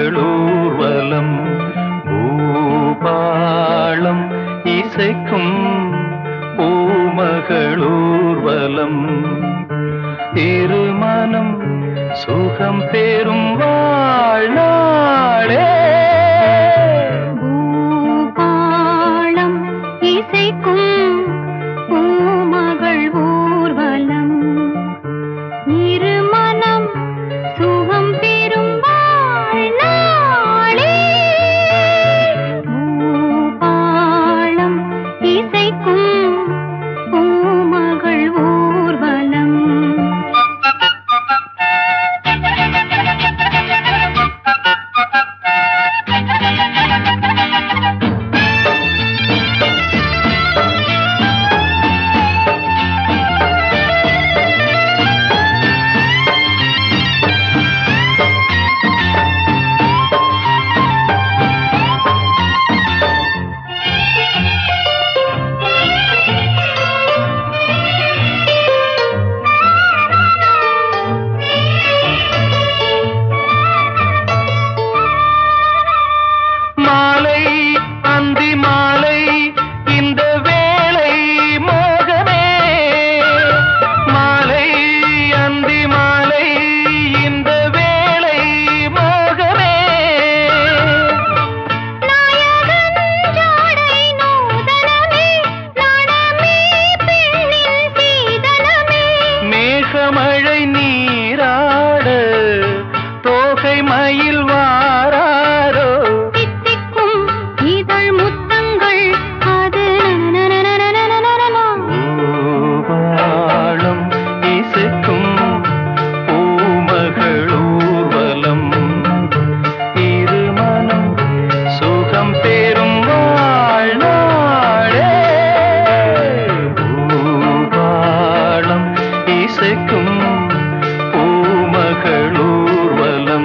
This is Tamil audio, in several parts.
பூமகளூர்வலம் பூபாளம் இசைக்கும் பூமகளூர்வலம் திருமணம் சுகம் பெறும் வாழ்நாளே பூபாளம் இசைக்கும் பூமகள் ஊர்வலம் இருமனம் சுகம் பெறும் வாழ்நாளே பூபாளம் இசைக்கும் பூமகள் ஊர்வலம் மழை நீராட தோகை மயில் வாராரோ தித்திக்கும் இதழ் முத்தங்கள் அது பூபாளம் இசைக்கும் பூமகளூர்வலம் இருமனம் சுகம் பெறும் வாழ்நாளே பூபாளம் இசைக்கும் பூமகளூர்வலம்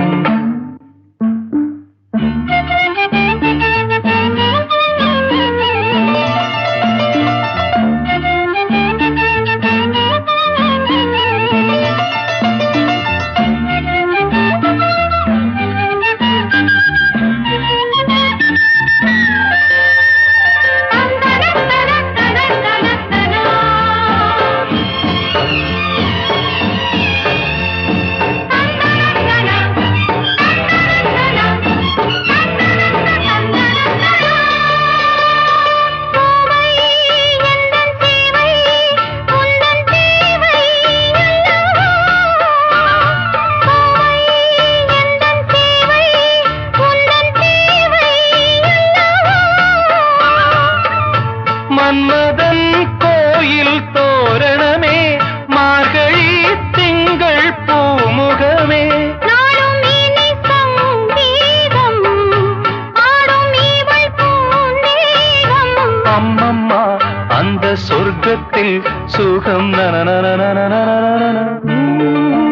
மன்மதன் கோயில் தோரணமே மார்கழி திங்கள் பூமுகமே நாளும் இனி சங்கீதம் ஆடும் இவள் பூந்தேகம் அம்மம்மா அந்த சொர்க்கத்தில் சுகம் நனநனநனநனநன